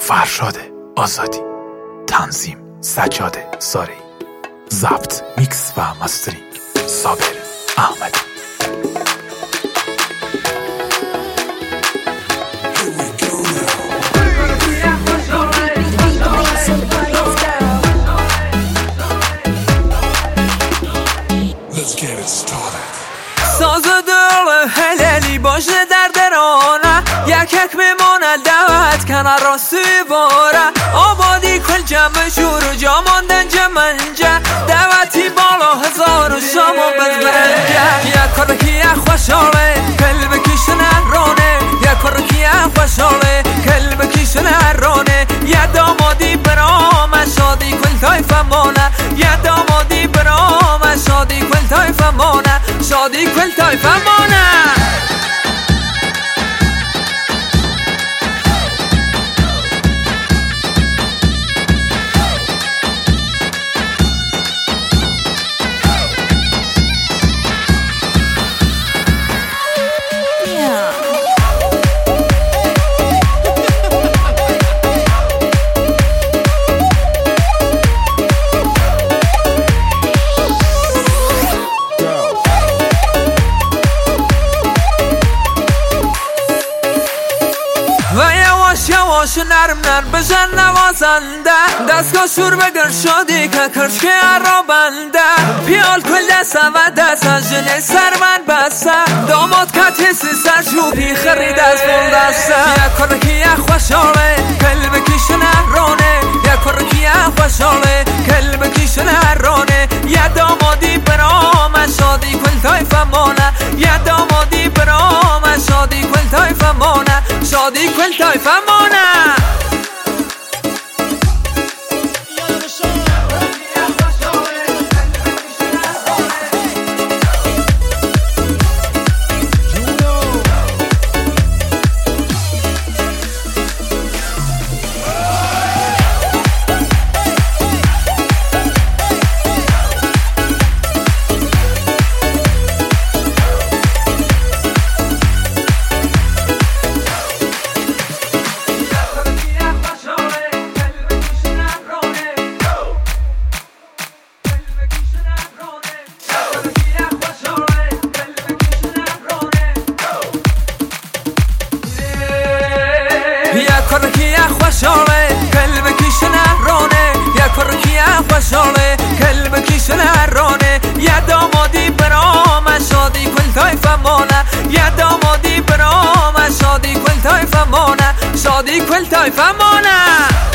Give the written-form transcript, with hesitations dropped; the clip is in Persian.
فرشاد آزادی، تنظیم سجاد ساری، ضبط میکس و مسترینگ صابر احمدی. ساز دل هلالی باشه در درانه یک میمونه دعوت کنه راستی باره آبادی کل جمع شور و جا ماندن جمنجه دعوتی بالا هزار و شما بزبرنجه یک کارکی یک خوشحاله قلب کشن رانه یک کارکی یک خوشحاله قلب کشن رانه یک دامادی برام شادی کل تایف مانه یک دامادی برام شادی کل تایف مانه شادی کل تایف مانه یواش نرم نرم بزن نوازنده دستگاه شور بگر شادی که کرشکه را بنده پیال کل دسته و دست از جنه سر من بسته داماد کت حسی سر شوپی خرید از بول دسته یک کارکی یک خوشحاله قلب کشن رانه یک کارکی یک خوشحاله قلب کشن رانه یک دامادی برام شادی کل تایف مانه یک دامادی برام شادی کل تایف مانه شادی کل تایف مانه یک کارکی یک خوشحاله قلب کشن رانه یک کارکی یک خوشحاله قلب کشن رانه یک دامادی برام شادی کل تایف مانه یک دامادی برام شادی کل تایف مانه شادی کل تایف مانه